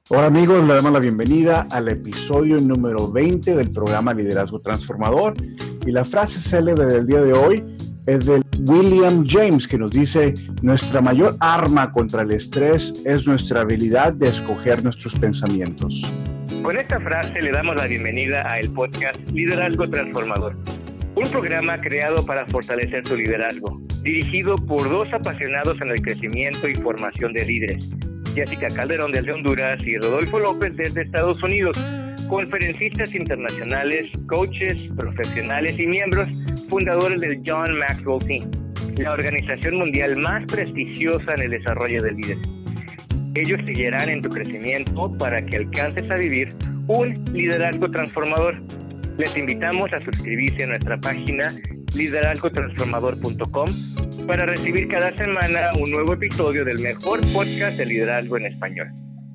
Hola amigos, le damos la bienvenida al episodio número 20 del programa Liderazgo Transformador. Y la frase célebre del día de hoy es de William James, que nos dice: nuestra mayor arma contra el estrés es nuestra habilidad de escoger nuestros pensamientos. Con esta frase le damos la bienvenida a el podcast Liderazgo Transformador, un programa creado para fortalecer tu liderazgo, dirigido por dos apasionados en el crecimiento y formación de líderes, Jessica Calderón desde Honduras y Rodolfo López desde Estados Unidos, conferencistas internacionales, coaches, profesionales y miembros fundadores del John Maxwell Team, la organización mundial más prestigiosa en el desarrollo del líder. Ellos te guiarán en tu crecimiento para que alcances a vivir un liderazgo transformador. Les invitamos a suscribirse a nuestra página liderazgotransformador.com para recibir cada semana un nuevo episodio del mejor podcast de liderazgo en español.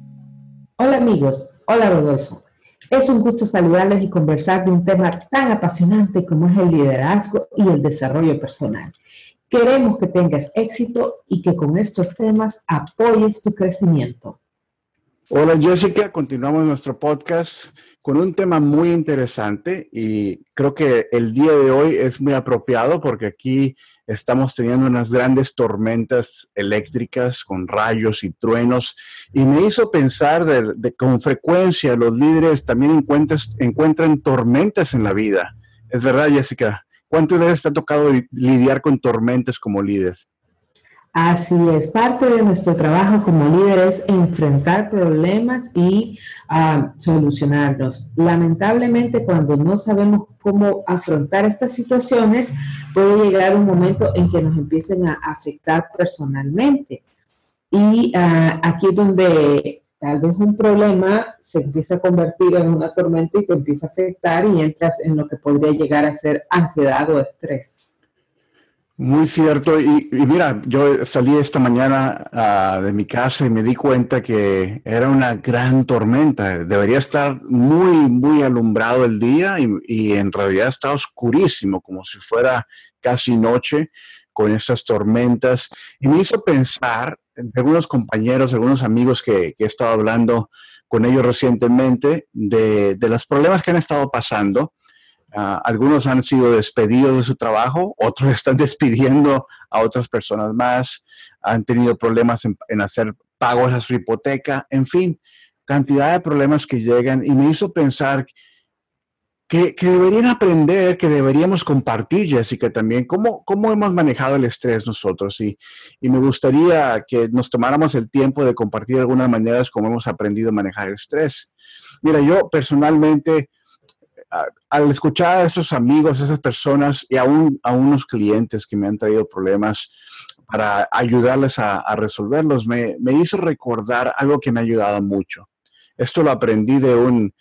Hola amigos, hola Rodolfo. Es un gusto saludarles y conversar de un tema tan apasionante como es el liderazgo y el desarrollo personal. Queremos que tengas éxito y que con estos temas apoyes tu crecimiento. Hola Jessica, continuamos nuestro podcast con un tema muy interesante y creo que el día de hoy es muy apropiado porque aquí estamos teniendo unas grandes tormentas eléctricas con rayos y truenos y me hizo pensar de con frecuencia los líderes también encuentran tormentas en la vida. ¿Es verdad, Jessica? ¿Cuántas veces te ha tocado lidiar con tormentas como líder? Así es, parte de nuestro trabajo como líder es enfrentar problemas y solucionarlos. Lamentablemente, cuando no sabemos cómo afrontar estas situaciones, puede llegar un momento en que nos empiecen a afectar personalmente. Y aquí es donde tal vez un problema se empieza a convertir en una tormenta y te empieza a afectar y entras en lo que podría llegar a ser ansiedad o estrés. Muy cierto, y mira, yo salí esta mañana de mi casa y me di cuenta que era una gran tormenta. Debería estar muy alumbrado el día y en realidad está oscurísimo, como si fuera casi noche con esas tormentas. Y me hizo pensar en algunos compañeros, algunos amigos que he estado hablando con ellos recientemente de los problemas que han estado pasando. Algunos han sido despedidos de su trabajo, otros están despidiendo a otras personas más, han tenido problemas en hacer pagos a su hipoteca, en fin, cantidad de problemas que llegan y me hizo pensar que deberían aprender, que deberíamos compartir, Jessica, también cómo hemos manejado el estrés nosotros y me gustaría que nos tomáramos el tiempo de compartir algunas maneras como hemos aprendido a manejar el estrés. Mira, yo personalmente al escuchar a estos amigos, a esas personas y a unos clientes que me han traído problemas para ayudarles a resolverlos, me hizo recordar algo que me ha ayudado mucho. Esto lo aprendí de un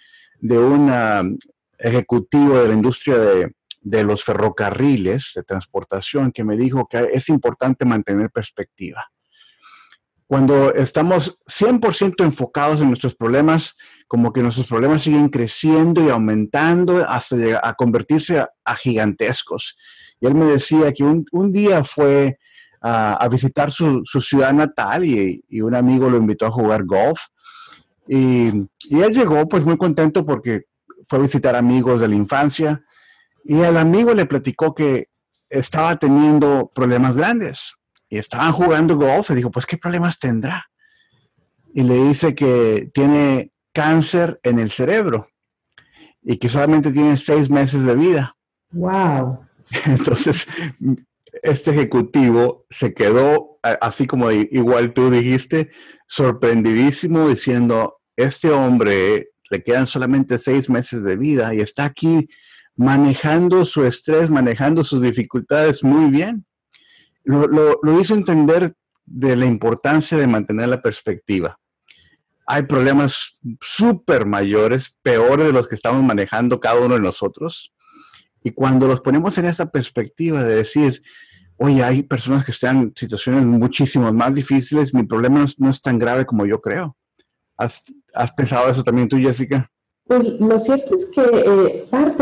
ejecutivo de la industria de los ferrocarriles, de transportación, que me dijo que es importante mantener perspectiva. Cuando estamos 100% enfocados en nuestros problemas, como que nuestros problemas siguen creciendo y aumentando hasta llegar a convertirse a gigantescos. Y él me decía que un día fue a visitar su ciudad natal y un amigo lo invitó a jugar golf. Y él llegó pues muy contento porque fue a visitar amigos de la infancia y el amigo le platicó que estaba teniendo problemas grandes. Y estaban jugando golf y dijo, pues, ¿qué problemas tendrá? Y le dice que tiene cáncer en el cerebro y que solamente tiene 6 meses de vida. ¡Wow! Entonces, este ejecutivo se quedó, así como igual tú dijiste, sorprendidísimo diciendo, este hombre le quedan solamente 6 meses de vida y está aquí manejando su estrés, manejando sus dificultades muy bien. Lo hizo entender de la importancia de mantener la perspectiva. Hay problemas súper mayores, peores de los que estamos manejando cada uno de nosotros. Y cuando los ponemos en esa perspectiva de decir, oye, hay personas que están en situaciones muchísimo más difíciles, mi problema no es tan grave como yo creo. ¿Has pensado eso también tú, Jessica? Pues lo cierto es que parte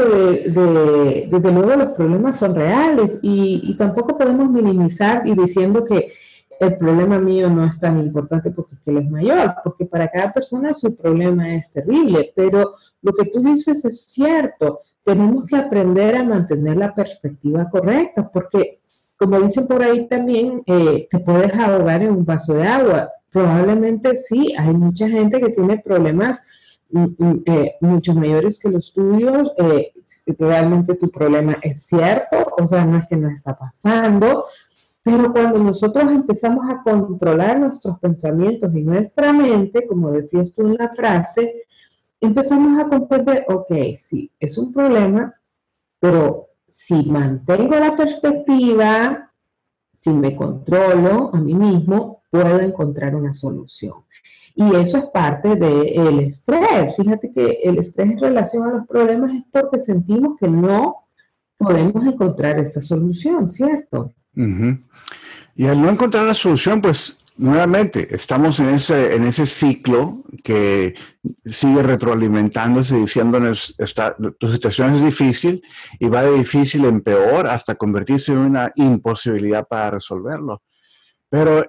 desde luego los problemas son reales y tampoco podemos minimizar y diciendo que el problema mío no es tan importante porque él es mayor, porque para cada persona su problema es terrible, pero lo que tú dices es cierto, tenemos que aprender a mantener la perspectiva correcta, porque como dicen por ahí también, te puedes ahogar en un vaso de agua. Probablemente sí, hay mucha gente que tiene problemas mucho mayores que los tuyos, realmente tu problema es cierto, o sea, no es que no está pasando, pero cuando nosotros empezamos a controlar nuestros pensamientos y nuestra mente, como decías tú en la frase, empezamos a comprender, ok, sí, es un problema, pero si mantengo la perspectiva, si me controlo a mí mismo, puedo encontrar una solución. Y eso es parte del estrés. Fíjate que el estrés en relación a los problemas es porque sentimos que no podemos encontrar esa solución, ¿cierto? Uh-huh. Y al no encontrar la solución, pues nuevamente estamos en ese ciclo que sigue retroalimentándose, diciéndonos, tu situación es difícil y va de difícil en peor hasta convertirse en una imposibilidad para resolverlo. Pero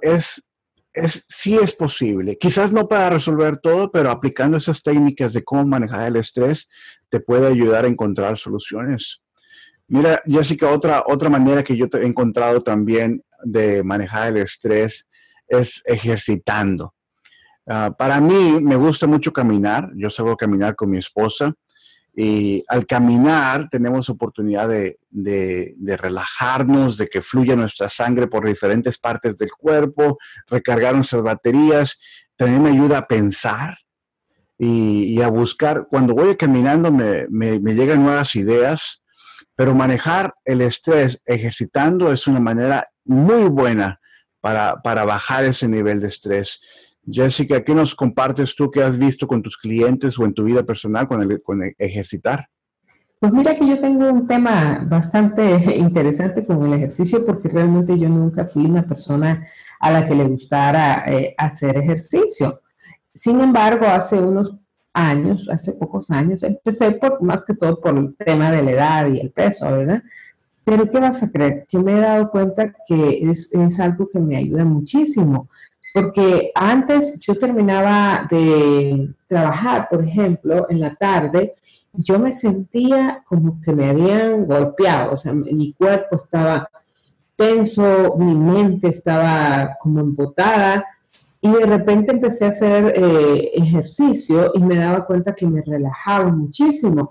sí es posible, quizás no para resolver todo, pero aplicando esas técnicas de cómo manejar el estrés te puede ayudar a encontrar soluciones. Mira, Jessica, otra manera que yo he encontrado también de manejar el estrés es ejercitando. Para mí me gusta mucho caminar, yo salgo a caminar con mi esposa y al caminar tenemos oportunidad de relajarnos, de que fluya nuestra sangre por diferentes partes del cuerpo, recargar nuestras baterías, también me ayuda a pensar y a buscar. Cuando voy caminando me llegan nuevas ideas, pero manejar el estrés ejercitando es una manera muy buena para bajar ese nivel de estrés. Jessica, ¿qué nos compartes tú que has visto con tus clientes o en tu vida personal con el ejercitar? Pues mira que yo tengo un tema bastante interesante con el ejercicio porque realmente yo nunca fui una persona a la que le gustara hacer ejercicio. Sin embargo, hace unos años, hace pocos años, empecé más que todo por el tema de la edad y el peso, ¿verdad? Pero ¿qué vas a creer? Que me he dado cuenta que es algo que me ayuda muchísimo. Porque antes yo terminaba de trabajar, por ejemplo, en la tarde, yo me sentía como que me habían golpeado, o sea, mi cuerpo estaba tenso, mi mente estaba como embotada, y de repente empecé a hacer ejercicio y me daba cuenta que me relajaba muchísimo.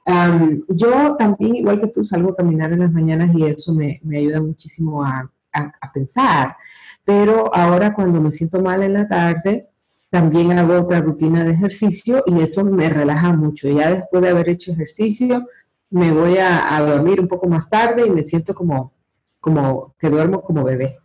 Yo también, igual que tú, salgo a caminar en las mañanas y eso me ayuda muchísimo a pensar. Pero ahora cuando me siento mal en la tarde, también hago otra rutina de ejercicio y eso me relaja mucho. Ya después de haber hecho ejercicio, me voy a dormir un poco más tarde y me siento como que duermo como bebé.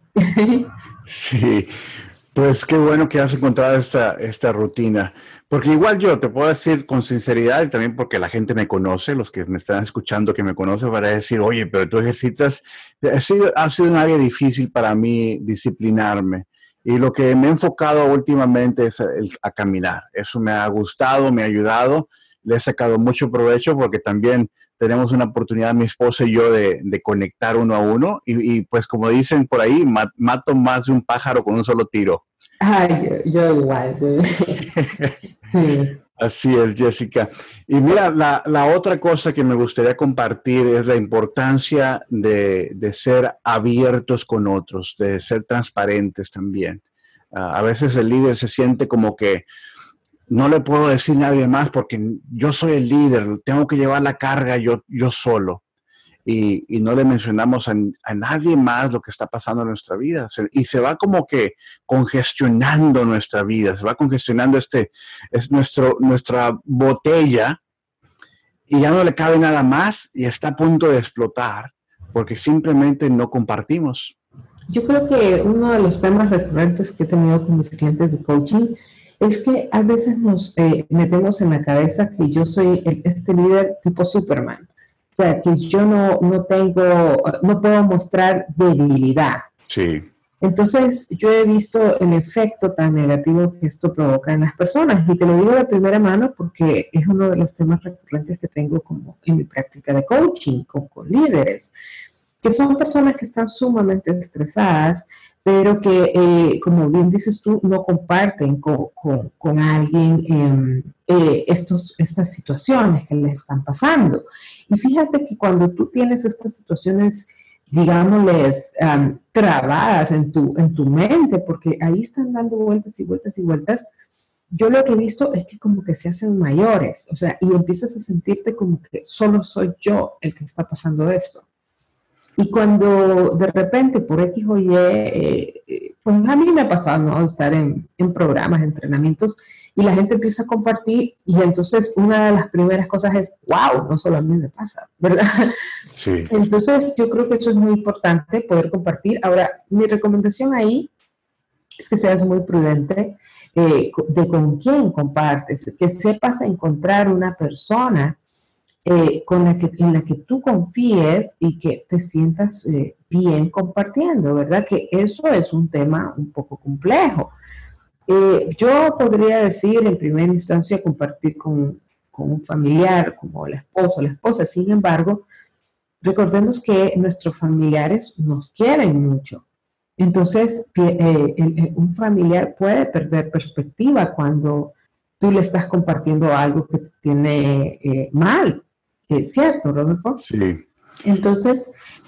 Sí, pues qué bueno que has encontrado esta rutina. Porque igual yo te puedo decir con sinceridad y también porque la gente me conoce, los que me están escuchando que me conocen, van a decir, oye, pero tú ejercitas, ha sido un área difícil para mí disciplinarme. Y lo que me he enfocado últimamente es a caminar. Eso me ha gustado, me ha ayudado, le he sacado mucho provecho porque también tenemos una oportunidad, mi esposa y yo, de conectar uno a uno. Y pues como dicen por ahí, mato más de un pájaro con un solo tiro. Ay, yo igual. Sí. Así es, Jessica. Y mira, la otra cosa que me gustaría compartir es la importancia de ser abiertos con otros, de ser transparentes también. A veces el líder se siente como que no le puedo decir a nadie más porque yo soy el líder, tengo que llevar la carga yo solo. Y no le mencionamos a nadie más lo que está pasando en nuestra vida. Y se va como que congestionando nuestra vida, se va congestionando es nuestra botella y ya no le cabe nada más y está a punto de explotar porque simplemente no compartimos. Yo creo que uno de los temas recurrentes que he tenido con mis clientes de coaching es que a veces nos metemos en la cabeza que yo soy este líder tipo Superman. O sea, que yo no puedo mostrar debilidad. Sí. Entonces, yo he visto el efecto tan negativo que esto provoca en las personas. Y te lo digo de primera mano porque es uno de los temas recurrentes que tengo como en mi práctica de coaching con líderes, que son personas que están sumamente estresadas pero que, como bien dices tú, no comparten con alguien estas situaciones que les están pasando. Y fíjate que cuando tú tienes estas situaciones, digámosles, trabadas en tu mente, porque ahí están dando vueltas y vueltas y vueltas, yo lo que he visto es que como que se hacen mayores, o sea, y empiezas a sentirte como que solo soy yo el que está pasando esto. Y cuando de repente por X o Y, pues a mí me ha pasado, ¿no? Estar en programas, entrenamientos, y la gente empieza a compartir, y entonces una de las primeras cosas es, wow, no solo a mí me pasa, ¿verdad? Sí. Entonces yo creo que eso es muy importante, poder compartir. Ahora, mi recomendación ahí es que seas muy prudente de con quién compartes, que sepas encontrar una persona en la que tú confíes y que te sientas bien compartiendo, ¿verdad? Que eso es un tema un poco complejo. Yo podría decir en primera instancia compartir con un familiar, como la esposa, sin embargo, recordemos que nuestros familiares nos quieren mucho. Entonces, un familiar puede perder perspectiva cuando tú le estás compartiendo algo que te tiene mal. ¿Cierto, Rodolfo? Sí. Entonces,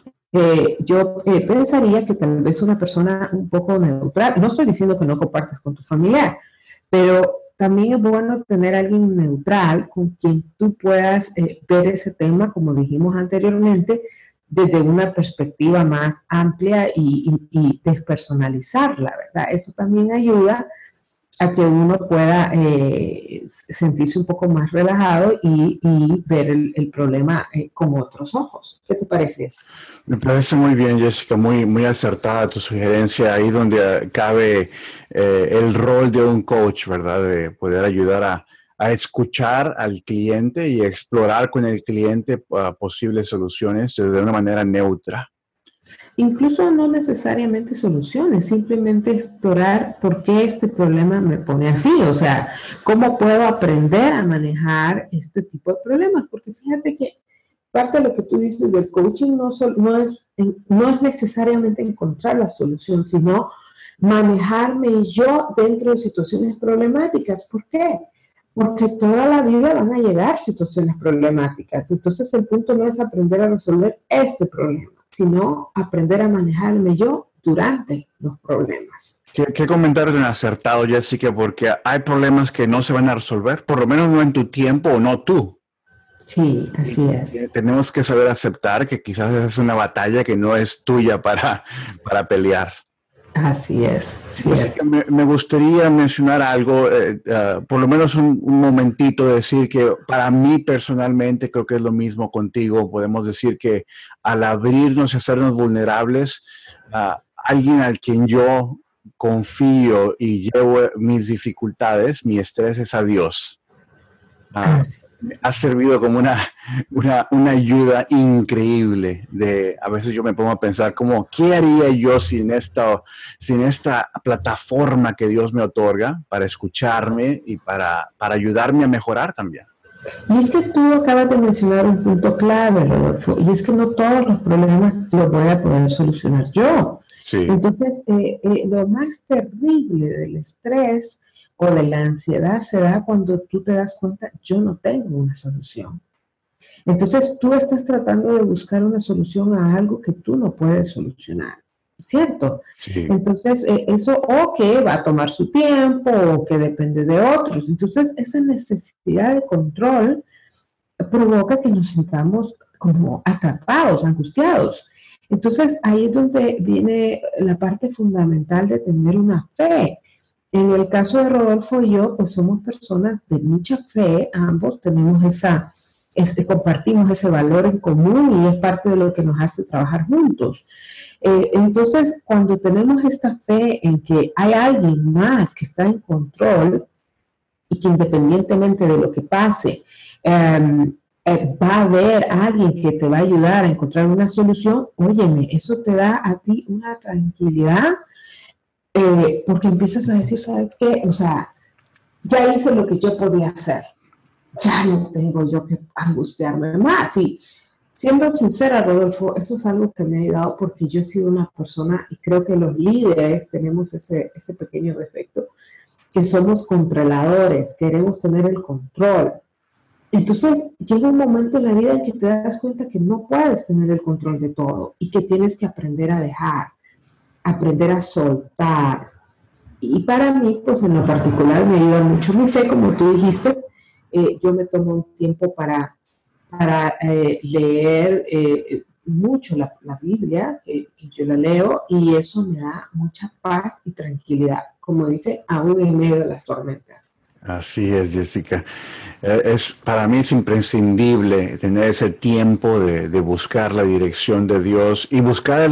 yo pensaría que tal vez una persona un poco neutral, no estoy diciendo que no compartas con tu familiar, pero también es bueno tener alguien neutral con quien tú puedas ver ese tema, como dijimos anteriormente, desde una perspectiva más amplia y despersonalizarla, ¿verdad? Eso también ayuda a que uno pueda sentirse un poco más relajado y ver el problema con otros ojos. ¿Qué te parece esto? Me parece muy bien, Jessica, muy acertada tu sugerencia, ahí donde cabe el rol de un coach, ¿verdad? De poder ayudar a escuchar al cliente y explorar con el cliente posibles soluciones de una manera neutra. Incluso no necesariamente soluciones, simplemente explorar por qué este problema me pone así, o sea, cómo puedo aprender a manejar este tipo de problemas, porque fíjate que parte de lo que tú dices del coaching no es necesariamente encontrar la solución, sino manejarme yo dentro de situaciones problemáticas. ¿Por qué? Porque toda la vida van a llegar situaciones problemáticas. Entonces el punto no es aprender a resolver este problema, sino aprender a manejarme yo durante los problemas. ¿Qué comentario tan acertado, Jessica? Porque hay problemas que no se van a resolver, por lo menos no en tu tiempo o no tú. Sí, así es. Tenemos que saber aceptar que quizás es una batalla que no es tuya para pelear. Así es. Jessica, me gustaría mencionar algo, por lo menos un momentito, decir que para mí personalmente creo que es lo mismo contigo. Podemos decir que al abrirnos y hacernos vulnerables, alguien al quien yo confío y llevo mis dificultades, mi estrés, es a Dios. Ha servido como una ayuda increíble. A veces yo me pongo a pensar como, ¿qué haría yo sin esta plataforma que Dios me otorga para escucharme y para ayudarme a mejorar también? Y es que tú acabas de mencionar un punto clave, Rodolfo, y es que no todos los problemas los voy a poder solucionar yo. Sí. Entonces, lo más terrible del estrés o de la ansiedad se da cuando tú te das cuenta, yo no tengo una solución. Entonces tú estás tratando de buscar una solución a algo que tú no puedes solucionar, ¿cierto? Sí. Entonces eso o que va a tomar su tiempo o que depende de otros. Entonces esa necesidad de control provoca que nos sintamos como atrapados, angustiados. Entonces ahí es donde viene la parte fundamental de tener una fe. En el caso de Rodolfo y yo, pues somos personas de mucha fe, ambos tenemos compartimos ese valor en común y es parte de lo que nos hace trabajar juntos. Entonces, cuando tenemos esta fe en que hay alguien más que está en control y que independientemente de lo que pase, va a haber alguien que te va a ayudar a encontrar una solución, óyeme, eso te da a ti una tranquilidad. Porque empiezas a decir, ¿sabes qué? O sea, ya hice lo que yo podía hacer. Ya no tengo yo que angustiarme más. Siendo sincera, Rodolfo, eso es algo que me ha ayudado porque yo he sido una persona, y creo que los líderes tenemos ese pequeño defecto, que somos controladores, queremos tener el control. Entonces llega un momento en la vida en que te das cuenta que no puedes tener el control de todo y que tienes que aprender a dejar, aprender a soltar. Y para mí, pues en lo particular me ayuda mucho mi fe, como tú dijiste, yo me tomo un tiempo para leer mucho la Biblia, que yo la leo, y eso me da mucha paz y tranquilidad, como dice, aún en medio de las tormentas. Así es, Jessica. Para mí es imprescindible tener ese tiempo de buscar la dirección de Dios y buscar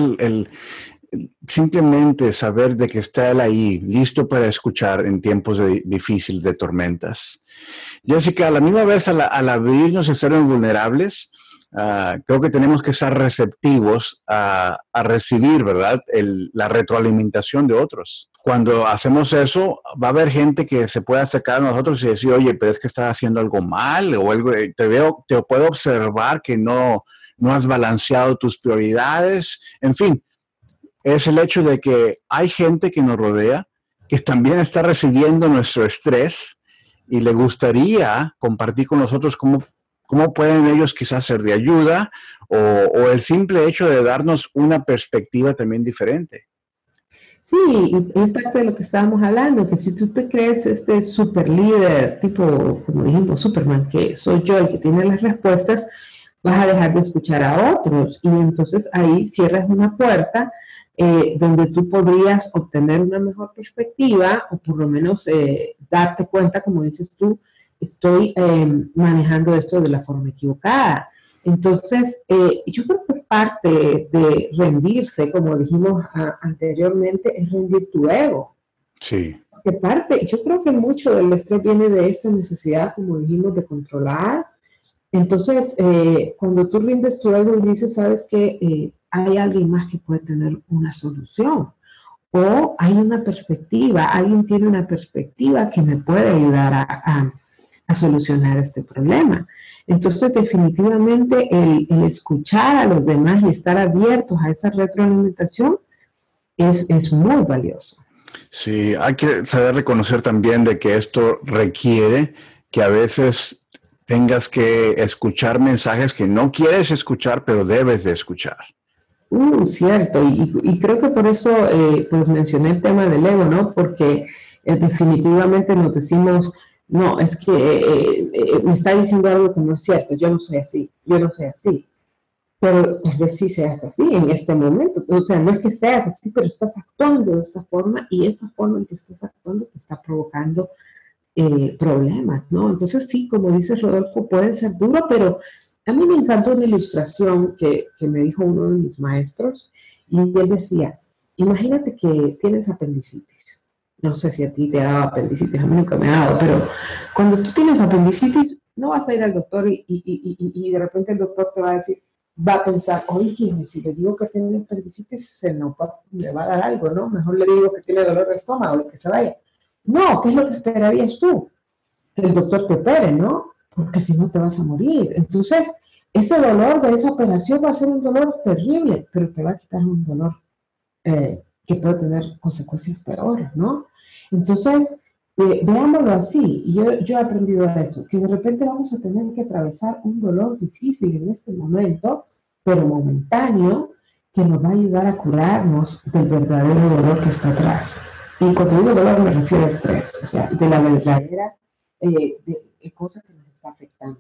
simplemente saber de que está Él ahí, listo para escuchar en tiempos difíciles, de tormentas. Jessica, a la misma vez, al abrirnos y ser vulnerables, creo que tenemos que ser receptivos a recibir, ¿verdad?, la retroalimentación de otros. Cuando hacemos eso, va a haber gente que se puede acercar a nosotros y decir, oye, pero es que estás haciendo algo mal, o algo, te puedo observar que no has balanceado tus prioridades. En fin, es el hecho de que hay gente que nos rodea que también está recibiendo nuestro estrés y le gustaría compartir con nosotros cómo pueden ellos quizás ser de ayuda, o el simple hecho de darnos una perspectiva también diferente. Sí, y es parte de lo que estábamos hablando, que si tú te crees este super líder, tipo, como dijimos, Superman, que soy yo el que tiene las respuestas, vas a dejar de escuchar a otros, y entonces ahí cierras una puerta donde tú podrías obtener una mejor perspectiva, o por lo menos darte cuenta, como dices tú, estoy manejando esto de la forma equivocada. Entonces, yo creo que parte de rendirse, como dijimos anteriormente, es rendir tu ego. Sí. Yo creo que mucho del estrés viene de esta necesidad, como dijimos, de controlar. Entonces, cuando tú rindes tu ego y dices, sabes que hay alguien más que puede tener una solución, o hay una perspectiva, alguien tiene una perspectiva que me puede ayudar a solucionar este problema. Entonces, definitivamente, el escuchar a los demás y estar abiertos a esa retroalimentación es muy valioso. Sí, hay que saber reconocer también de que esto requiere que a veces tengas que escuchar mensajes que no quieres escuchar, pero debes de escuchar. Cierto, y creo que por eso pues mencioné el tema del ego, ¿no? Porque definitivamente nos decimos, no, es que me está diciendo algo que no es cierto, yo no soy así, pero tal vez sí seas así en este momento, o sea, no es que seas así, pero estás actuando de esta forma, y esta forma en que estás actuando te está provocando problemas, ¿no? Entonces sí, como dice Rodolfo, puede ser duro, pero a mí me encantó una ilustración que me dijo uno de mis maestros, y él decía, imagínate que tienes apendicitis. No sé si a ti te ha dado apendicitis, a mí nunca me ha dado, pero cuando tú tienes apendicitis, no vas a ir al doctor y de repente el doctor te va a decir, va a pensar, oye, si le digo que tiene apendicitis, me va a dar algo, ¿no? Mejor le digo que tiene dolor de estómago y que se vaya. No, ¿qué es lo que esperarías tú? Que el doctor te opere, ¿no? Porque si no te vas a morir. Entonces, ese dolor de esa operación va a ser un dolor terrible, pero te va a quitar un dolor que puede tener consecuencias peores, ¿no? Entonces, veámoslo así. Yo he aprendido eso, que de repente vamos a tener que atravesar un dolor difícil en este momento, pero momentáneo, que nos va a ayudar a curarnos del verdadero dolor que está atrás. Y cuando digo dolor me refiero a estrés, o sea, de la verdadera cosa que nos está afectando.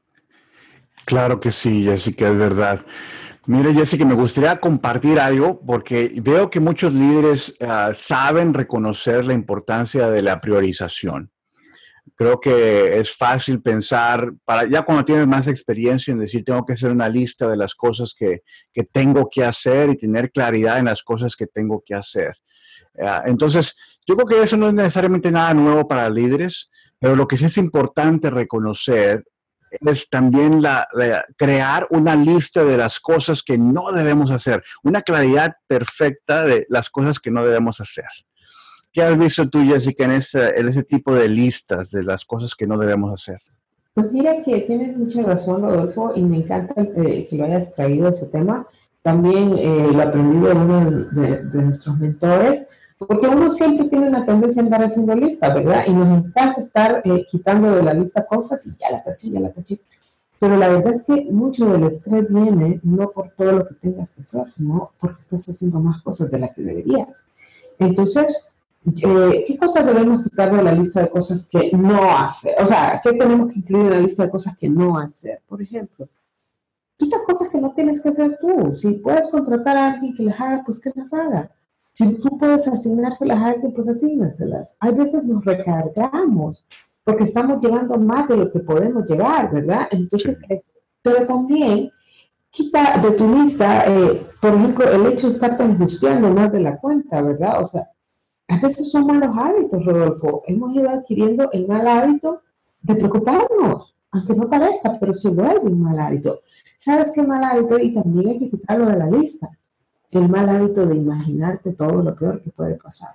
Claro que sí, Jessica, es verdad. Mire, Jessica, me gustaría compartir algo porque veo que muchos líderes saben reconocer la importancia de la priorización. Creo que es fácil pensar, ya cuando tienes más experiencia, en decir, tengo que hacer una lista de las cosas que tengo que hacer y tener claridad en las cosas que tengo que hacer. Entonces, yo creo que eso no es necesariamente nada nuevo para líderes, pero lo que sí es importante reconocer es también crear una lista de las cosas que no debemos hacer, una claridad perfecta de las cosas que no debemos hacer. ¿Qué has visto tú, Jessica, en ese tipo de listas de las cosas que no debemos hacer? Pues mira que tienes mucha razón, Rodolfo, y me encanta que lo hayas traído ese tema. También lo aprendí de uno de nuestros mentores, porque uno siempre tiene una tendencia a andar haciendo lista, ¿verdad? Y nos encanta estar quitando de la lista cosas y ya la taché, ya la taché. Pero la verdad es que mucho del estrés viene no por todo lo que tengas que hacer, sino porque estás haciendo más cosas de las que deberías. Entonces, ¿qué cosas debemos quitar de la lista de cosas que no hacer? O sea, ¿qué tenemos que incluir en la lista de cosas que no hacer? Por ejemplo, quita cosas que no tienes que hacer tú. Si puedes contratar a alguien que las haga, pues que las haga. Si tú puedes asignárselas a alguien, pues asígnaselas. Hay veces nos recargamos porque estamos llevando más de lo que podemos llevar, ¿verdad? Entonces, Sí. pero también quita de tu lista, por ejemplo, el hecho de estarte angustiando más de la cuenta, ¿verdad? O sea, a veces son malos hábitos, Rodolfo. Hemos ido adquiriendo el mal hábito de preocuparnos, aunque no parezca, pero se vuelve un mal hábito. ¿Sabes qué mal hábito? Y también hay que quitarlo de la lista. El mal hábito de imaginarte todo lo peor que puede pasar.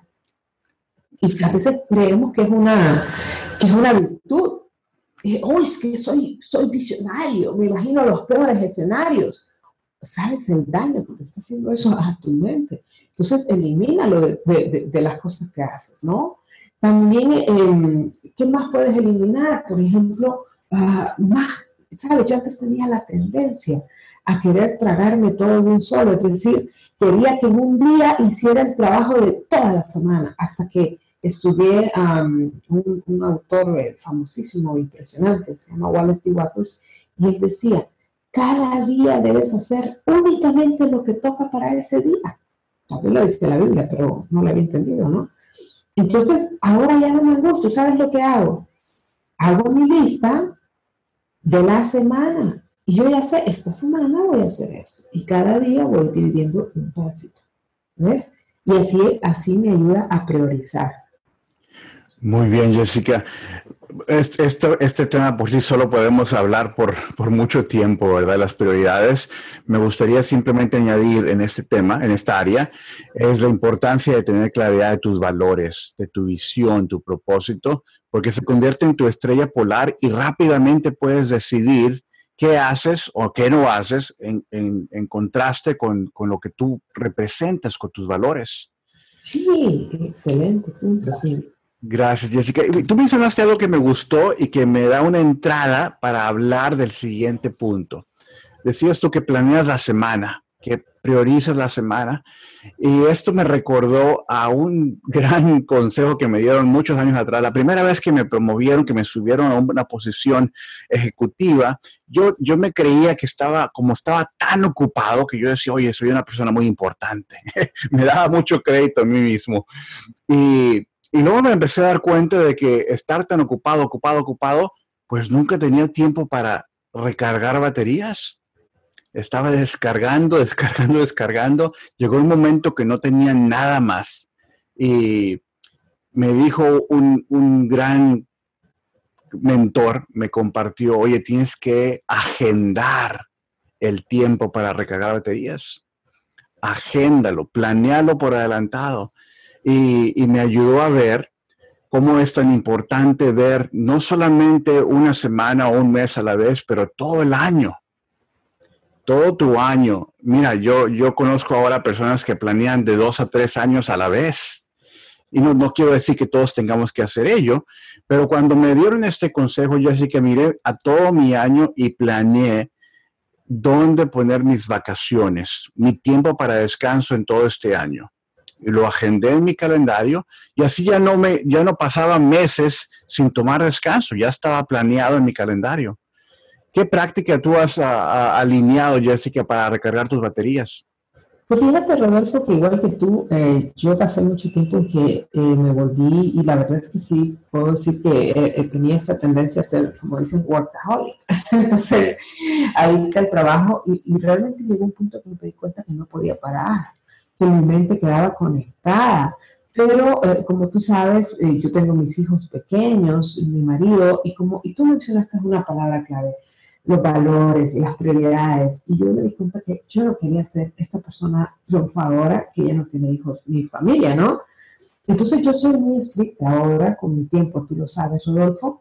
Y a veces creemos que es una virtud. Oh, es que soy visionario, me imagino los peores escenarios. ¿Sabes el daño que te está haciendo eso a tu mente? Entonces, elimínalo de las cosas que haces, ¿no? También, ¿qué más puedes eliminar? Por ejemplo, más, ¿sabes? Yo antes tenía la tendencia a querer tragarme todo de un solo, es decir, quería que en un día hiciera el trabajo de toda la semana, hasta que estudié un autor famosísimo, impresionante, se llama Wallace D. Wattles, y él decía, cada día debes hacer únicamente lo que toca para ese día. También lo dice la Biblia, pero no lo había entendido, ¿no? Entonces, ahora ya no me gusta. ¿Sabes lo que hago? Hago mi lista de la semana. Y yo ya sé, esta semana voy a hacer esto. Y cada día voy dividiendo un pedacito. ¿Ves? Y así me ayuda a priorizar. Muy bien, Jessica. Este tema por sí solo podemos hablar por mucho tiempo, ¿verdad? Las prioridades. Me gustaría simplemente añadir en este tema, en esta área, es la importancia de tener claridad de tus valores, de tu visión, tu propósito, porque se convierte en tu estrella polar y rápidamente puedes decidir qué haces o qué no haces en contraste con lo que tú representas, con tus valores. Sí, excelente punto, sí. Gracias, Jessica. Y tú mencionaste algo que me gustó y que me da una entrada para hablar del siguiente punto. Decías tú que planeas la semana, que priorizas la semana, y esto me recordó a un gran consejo que me dieron muchos años atrás. La primera vez que me promovieron, que me subieron a una posición ejecutiva, yo me creía que como estaba tan ocupado, que yo decía, oye, soy una persona muy importante. Me daba mucho crédito a mí mismo. Y luego me empecé a dar cuenta de que estar tan ocupado, pues nunca tenía tiempo para recargar baterías. Estaba descargando. Llegó un momento que no tenía nada más. Y me dijo un gran mentor, me compartió, oye, tienes que agendar el tiempo para recargar baterías. Agéndalo, planéalo por adelantado. Y me ayudó a ver cómo es tan importante ver no solamente una semana o un mes a la vez, pero todo el año, todo tu año. Mira, yo conozco ahora personas que planean de 2 a 3 años a la vez. Y no quiero decir que todos tengamos que hacer ello, pero cuando me dieron este consejo, yo así que miré a todo mi año y planeé dónde poner mis vacaciones, mi tiempo para descanso en todo este año. Y lo agendé en mi calendario y así ya no pasaba meses sin tomar descanso, ya estaba planeado en mi calendario. ¿Qué práctica tú has alineado, Jessica, para recargar tus baterías? Pues fíjate, Rodolfo, que igual que tú, yo pasé mucho tiempo en que me volví, y la verdad es que sí, puedo decir que tenía esta tendencia a ser, como dicen, workaholic. Entonces, adicta al trabajo, y realmente llegó un punto que me di cuenta que no podía parar, que mi mente quedaba conectada. Pero, como tú sabes, yo tengo mis hijos pequeños, mi marido, y tú mencionaste una palabra clave, los valores y las prioridades. Y yo me di cuenta que yo no quería ser esta persona triunfadora que ya no tiene hijos ni familia, ¿no? Entonces yo soy muy estricta ahora con mi tiempo, tú lo sabes, Rodolfo.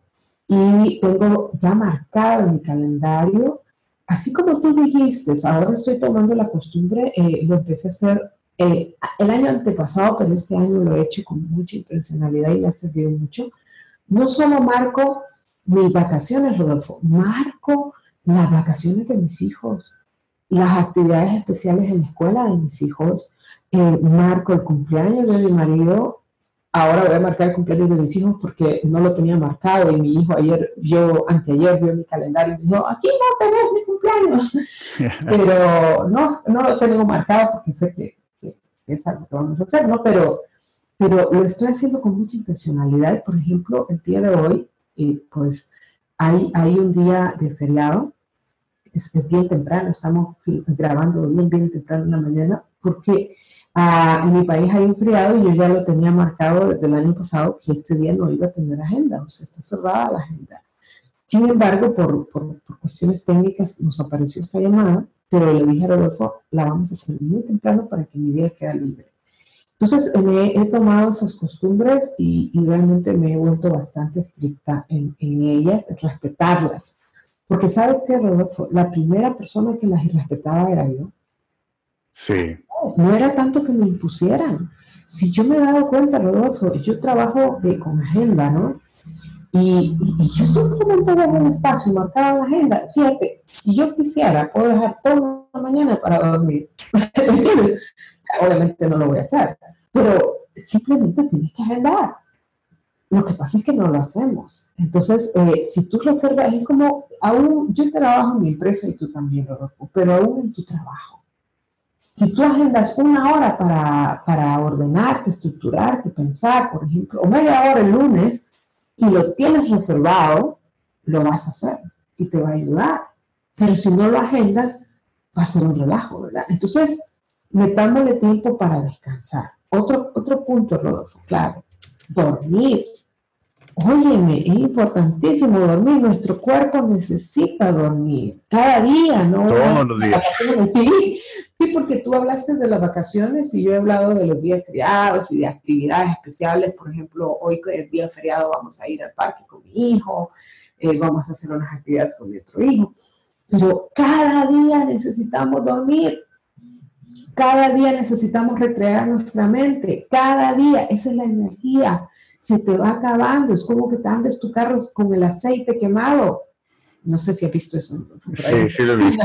y tengo ya marcado en mi calendario, así como tú dijiste, ahora estoy tomando la costumbre, lo empecé a hacer el año antepasado, pero este año lo he hecho con mucha intencionalidad y me ha servido mucho. No solo marco mis vacaciones, Rodolfo, marco las vacaciones de mis hijos, las actividades especiales en la escuela de mis hijos, marco el cumpleaños de mi marido. Ahora voy a marcar el cumpleaños de mis hijos porque no lo tenía marcado y mi hijo anteayer vio mi calendario y me dijo, aquí no tenés mi cumpleaños. Pero no lo tengo marcado porque sé que es algo que vamos a hacer, ¿no? Pero lo estoy haciendo con mucha intencionalidad. Por ejemplo, el día de hoy, pues hay un día de feriado, es bien temprano, estamos grabando bien temprano en la mañana, porque en mi país hay un feriado y yo ya lo tenía marcado desde el año pasado que este día no iba a tener agenda, o sea, está cerrada la agenda. Sin embargo, por cuestiones técnicas nos apareció esta llamada, pero le dije a Rodolfo, la vamos a hacer muy temprano para que mi día quede libre. Entonces he tomado esas costumbres y realmente me he vuelto bastante estricta en ellas, en respetarlas. Porque sabes que, Rodolfo, la primera persona que las irrespetaba era yo. Sí. No era tanto que me impusieran. Si yo me he dado cuenta, Rodolfo, yo trabajo con agenda, ¿no? Y yo simplemente dejo un espacio marcado en la agenda. Fíjate, si yo quisiera, puedo dejar toda la mañana para dormir. ¿Entiendes? Obviamente no lo voy a hacer, pero simplemente tienes que agendar. Lo que pasa es que no lo hacemos. Entonces, si tú reservas, es como, aún yo trabajo en mi empresa y tú también, Rodolfo, pero aún en tu trabajo. Si tú agendas una hora para ordenarte, estructurarte, pensar, por ejemplo, o media hora el lunes, y lo tienes reservado, lo vas a hacer y te va a ayudar. Pero si no lo agendas, va a ser un relajo, ¿verdad? Entonces, metándole tiempo para descansar. Otro punto, Rodolfo, claro, dormir. Óyeme, es importantísimo dormir. Nuestro cuerpo necesita dormir cada día, ¿no? Todos los días. Sí, porque tú hablaste de las vacaciones y yo he hablado de los días feriados y de actividades especiales. Por ejemplo, hoy que es día feriado vamos a ir al parque con mi hijo, vamos a hacer unas actividades con mi otro hijo. Pero cada día necesitamos dormir. Cada día necesitamos recrear nuestra mente. Cada día, esa es la energía. Se te va acabando, es como que te andes tu carro con el aceite quemado. No sé si has visto eso. Sí, lo he visto.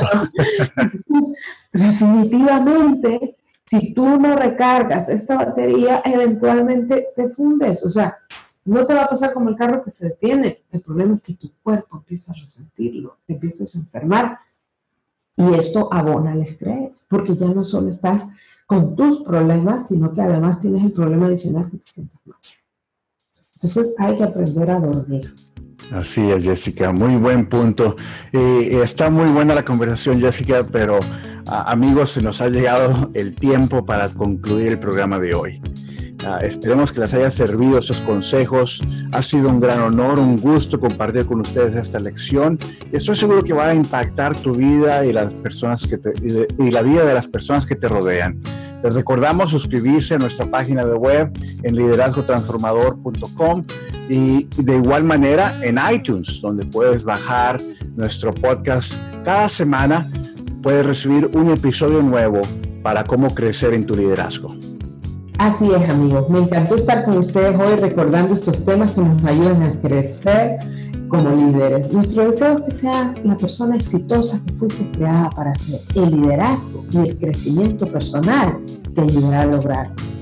Definitivamente, si tú no recargas esta batería, eventualmente te fundes. O sea, no te va a pasar como el carro que se detiene. El problema es que tu cuerpo empieza a resentirlo, te empiezas a enfermar. Y esto abona el estrés, porque ya no solo estás con tus problemas, sino que además tienes el problema adicional que te sientes mal. Entonces hay que aprender a dormir. Así es, Jessica, muy buen punto. Está muy buena la conversación, Jessica, pero amigos, se nos ha llegado el tiempo para concluir el programa de hoy. Esperemos que les haya servido estos consejos. Ha sido un gran honor, un gusto compartir con ustedes esta lección. Estoy seguro que va a impactar tu vida y las personas y la vida de las personas que te rodean. Les recordamos suscribirse a nuestra página de web en liderazgotransformador.com y de igual manera en iTunes, donde puedes bajar nuestro podcast cada semana. Puedes recibir un episodio nuevo para cómo crecer en tu liderazgo. Así es, amigos. Me encantó estar con ustedes hoy recordando estos temas que nos ayudan a crecer como líderes. Nuestro deseo es que seas la persona exitosa que fuiste creada para ser. El liderazgo y el crecimiento personal te ayudará a lograrlo.